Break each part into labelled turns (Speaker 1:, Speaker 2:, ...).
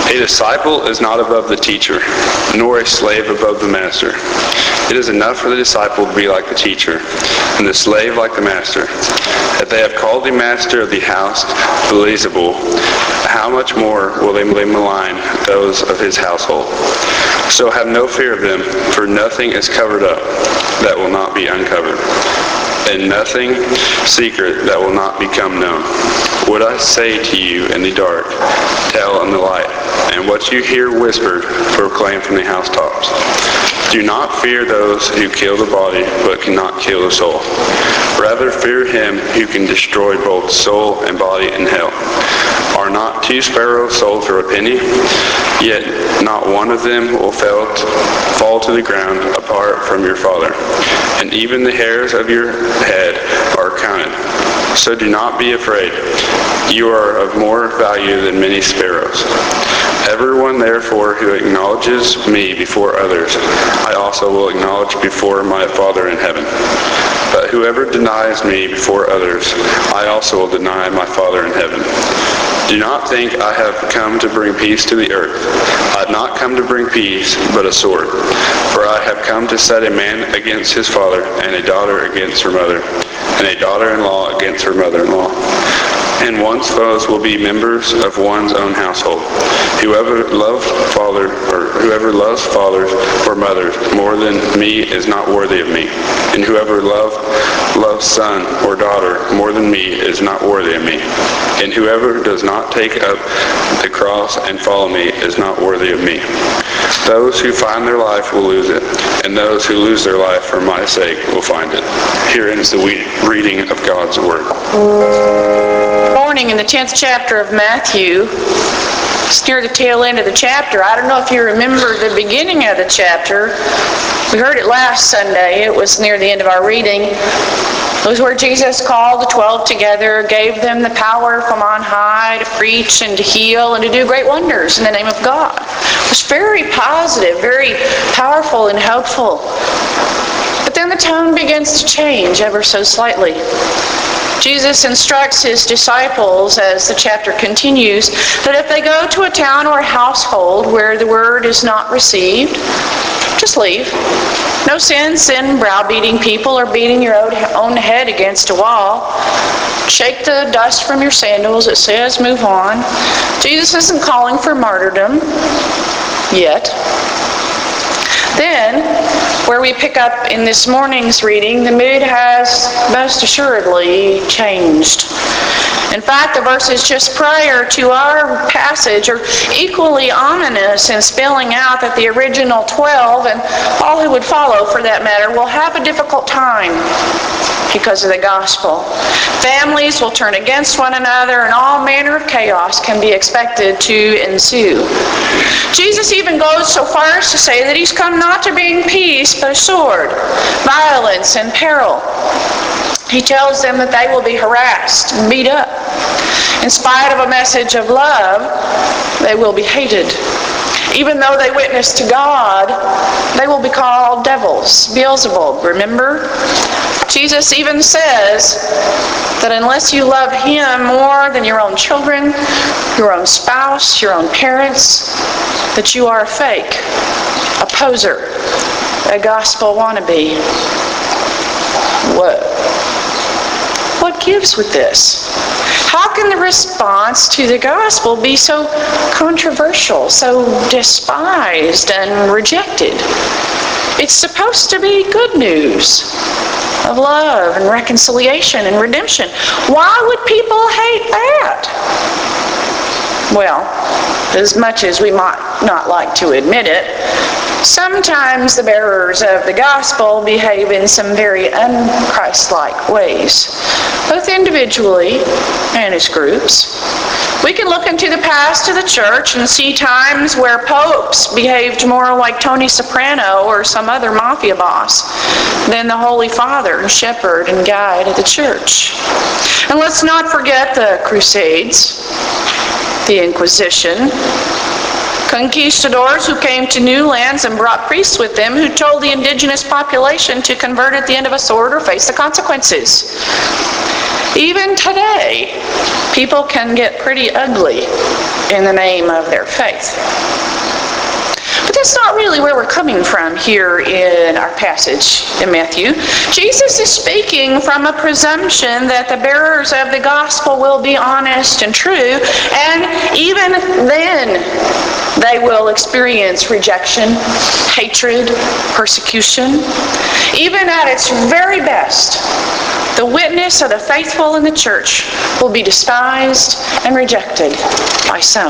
Speaker 1: A disciple is not above the teacher, nor a slave above the master. It is enough for the disciple to be like the teacher, and the slave like the master. If they have called the master of the house Beelzebul, how much more will they malign those of his household? So have no fear of them, for nothing is covered up that will not be uncovered, and nothing secret that will not become known. What I say to you in the dark, tell in the light, and what you hear whispered, proclaim from the housetops. Do not fear those who kill the body, but cannot kill the soul. Rather fear him who can destroy both soul and body in hell. Are not 2 sparrows sold for a penny? Yet not one of them will fall to the ground apart from your Father. And even the hairs of your head are counted. So do not be afraid. You are of more value than many sparrows. Everyone, therefore, who acknowledges me before others, I also will acknowledge before my Father in heaven. But whoever denies me before others, I also will deny my Father in heaven. Do not think I have come to bring peace to the earth. I have not come to bring peace, but a sword. For I have come to set a man against his father, and a daughter against her mother, and a daughter-in-law against her mother-in-law. And one's foes will be members of one's own household. Whoever loves fathers or mothers more than me is not worthy of me. And whoever loves son or daughter more than me is not worthy of me. And whoever does not take up the cross and follow me is not worthy of me. Those who find their life will lose it, and those who lose their life for my sake will find it. Here ends the reading of God's Word.
Speaker 2: Morning in the 10th chapter of Matthew. It's near the tail end of the chapter. I don't know if you remember the beginning of the chapter. We heard it last Sunday. It was near the end of our reading. It was where Jesus called the 12 together, gave them the power from on high to preach and to heal and to do great wonders in the name of God. It was very positive, very powerful and hopeful. But then the tone begins to change ever so slightly. Jesus instructs his disciples, as the chapter continues, that if they go to a town or a household where the word is not received, just leave. No sense in browbeating people or beating your own head against a wall. Shake the dust from your sandals. It says move on. Jesus isn't calling for martyrdom yet. Then, where we pick up in this morning's reading, the mood has most assuredly changed. In fact, the verses just prior to our passage are equally ominous in spelling out that the original 12, and all who would follow for that matter, will have a difficult time because of the gospel. Families will turn against one another, and all manner of chaos can be expected to ensue. Jesus even goes so far as to say that he's come not to bring peace, but a sword, violence, and peril. He tells them that they will be harassed and beat up. In spite of a message of love, they will be hated. Even though they witness to God, they will be called devils, Beelzebul, remember? Jesus even says that unless you love him more than your own children, your own spouse, your own parents, that you are a fake, a poser, a gospel wannabe. What gives with this? How can the response to the gospel be so controversial, so despised and rejected? It's supposed to be good news of love and reconciliation and redemption. Why would people hate that? Well, as much as we might not like to admit it, sometimes the bearers of the gospel behave in some very un-Christ-like ways, both individually and as groups. We can look into the past of the church and see times where popes behaved more like Tony Soprano or some other mafia boss than the Holy Father and shepherd and guide of the church. And let's not forget the Crusades, the Inquisition, conquistadors who came to new lands and brought priests with them who told the indigenous population to convert at the end of a sword or face the consequences. Even today, people can get pretty ugly in the name of their faith. But that's not really where we're coming from here in our passage in Matthew. Jesus is speaking from a presumption that the bearers of the gospel will be honest and true, and even then they will experience rejection, hatred, persecution. Even at its very best, the witness of the faithful in the church will be despised and rejected by some.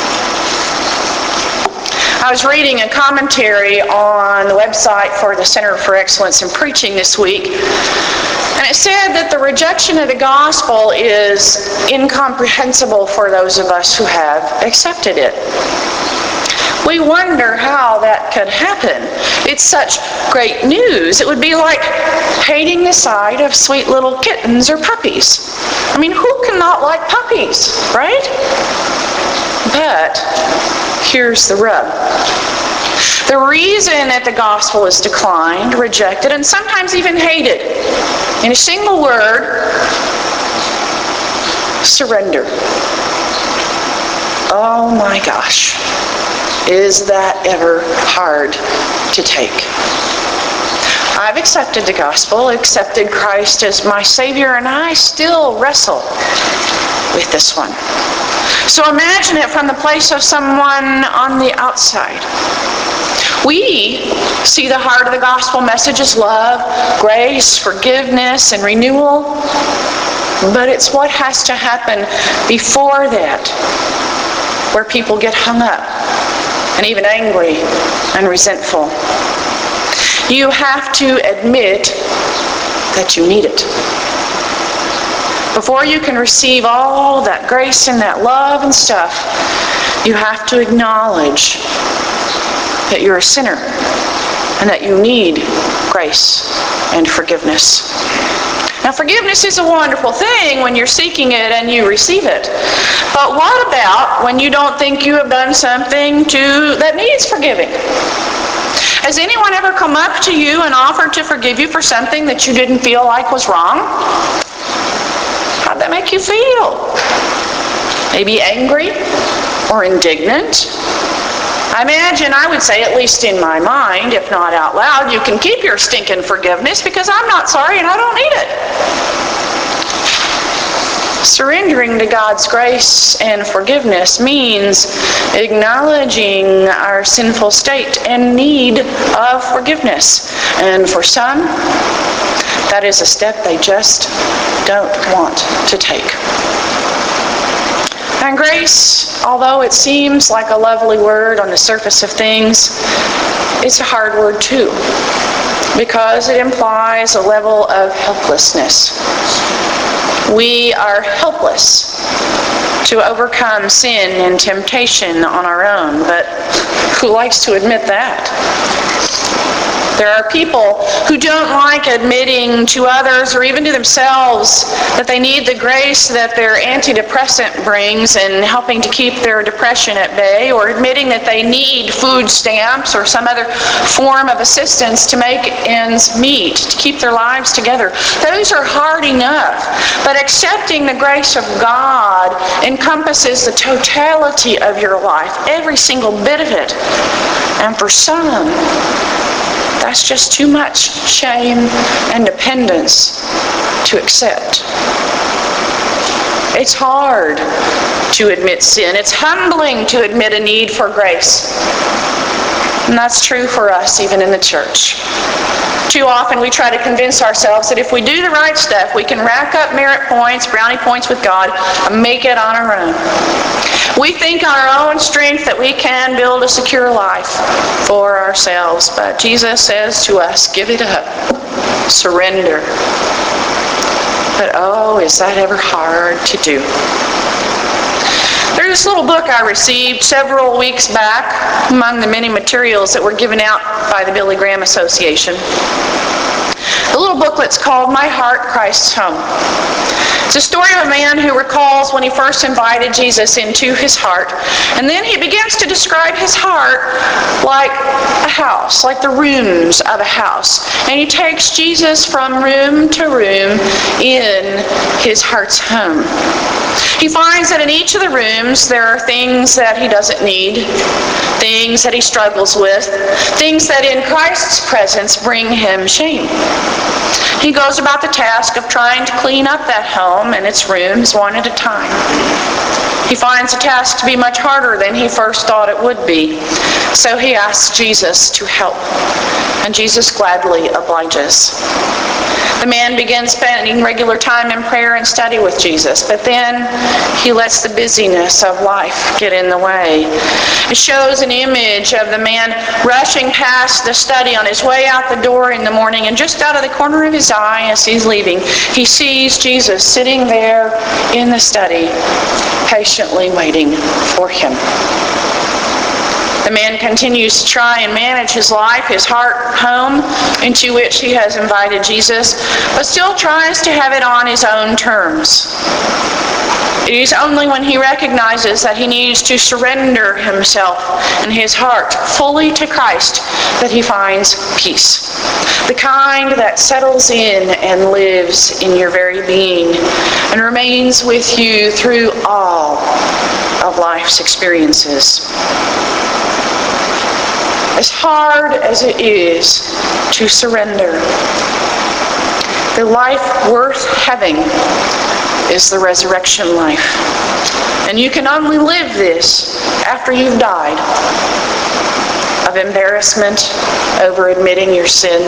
Speaker 2: I was reading a commentary on the website for the Center for Excellence in Preaching this week, and it said that the rejection of the gospel is incomprehensible for those of us who have accepted it. We wonder how that could happen. It's such great news. It would be like hating the sight of sweet little kittens or puppies. I mean, who cannot like puppies, right? But here's the rub. The reason that the gospel is declined, rejected, and sometimes even hated, in a single word, surrender. Oh my gosh. Is that ever hard to take? I've accepted the gospel, accepted Christ as my Savior, and I still wrestle with this one. So imagine it from the place of someone on the outside. We see the heart of the gospel message as love, grace, forgiveness, and renewal. But it's what has to happen before that, where people get hung up and even angry and resentful. You have to admit that you need it. Before you can receive all that grace and that love and stuff, you have to acknowledge that you're a sinner and that you need grace and forgiveness. Now, forgiveness is a wonderful thing when you're seeking it and you receive it. But what about when you don't think you have done something that needs forgiving? Has anyone ever come up to you and offered to forgive you for something that you didn't feel like was wrong? How'd that make you feel? Maybe angry or indignant? I imagine I would say, at least in my mind, if not out loud, you can keep your stinking forgiveness because I'm not sorry and I don't need it. Surrendering to God's grace and forgiveness means acknowledging our sinful state and need of forgiveness. And for some, that is a step they just don't want to take. And grace, although it seems like a lovely word on the surface of things, it's a hard word too, because it implies a level of helplessness. We are helpless to overcome sin and temptation on our own, but who likes to admit that? There are people who don't like admitting to others or even to themselves that they need the grace that their antidepressant brings in helping to keep their depression at bay, or admitting that they need food stamps or some other form of assistance to make ends meet, to keep their lives together. Those are hard enough, but accepting the grace of God encompasses the totality of your life, every single bit of it. And for some, that's just too much shame and dependence to accept. It's hard to admit sin. It's humbling to admit a need for grace. And that's true for us even in the church. Too often we try to convince ourselves that if we do the right stuff, we can rack up merit points, brownie points with God, and make it on our own. We think on our own strength that we can build a secure life for ourselves, but Jesus says to us, give it up, surrender. But oh, is that ever hard to do? There's this little book I received several weeks back among the many materials that were given out by the Billy Graham Association. The little booklet's called My Heart, Christ's Home. It's a story of a man who recalls when he first invited Jesus into his heart, and then he begins to describe his heart like a house, like the rooms of a house. And he takes Jesus from room to room in his heart's home. He finds that in each of the rooms there are things that he doesn't need, things that he struggles with, things that in Christ's presence bring him shame. He goes about the task of trying to clean up that home and its rooms one at a time. He finds the task to be much harder than he first thought it would be. So he asks Jesus to help, and Jesus gladly obliges. The man begins spending regular time in prayer and study with Jesus, but then he lets the busyness of life get in the way. It shows an image of the man rushing past the study on his way out the door in the morning, and just out of the corner of his eye as he's leaving, he sees Jesus sitting there in the study, patiently waiting for him. The man continues to try and manage his life, his heart home, into which he has invited Jesus, but still tries to have it on his own terms. It is only when he recognizes that he needs to surrender himself and his heart fully to Christ that he finds peace. The kind that settles in and lives in your very being and remains with you through all of life's experiences. As hard as it is to surrender, the life worth having is the resurrection life. And you can only live this after you've died of embarrassment over admitting your sin.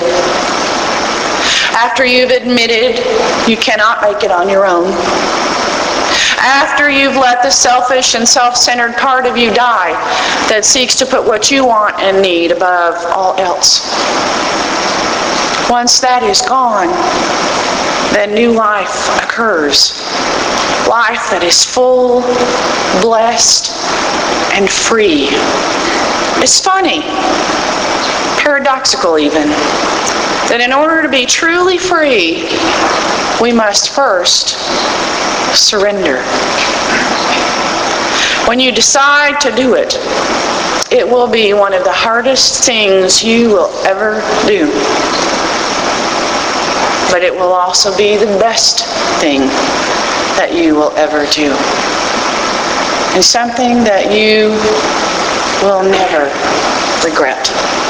Speaker 2: After you've admitted you cannot make it on your own. After you've let the selfish and self-centered part of you die that seeks to put what you want and need above all else. Once that is gone, then new life occurs. Life that is full, blessed, and free. It's funny, paradoxical even, that in order to be truly free, we must first surrender. When you decide to do it, it will be one of the hardest things you will ever do. But it will also be the best thing that you will ever do. And something that you will never regret.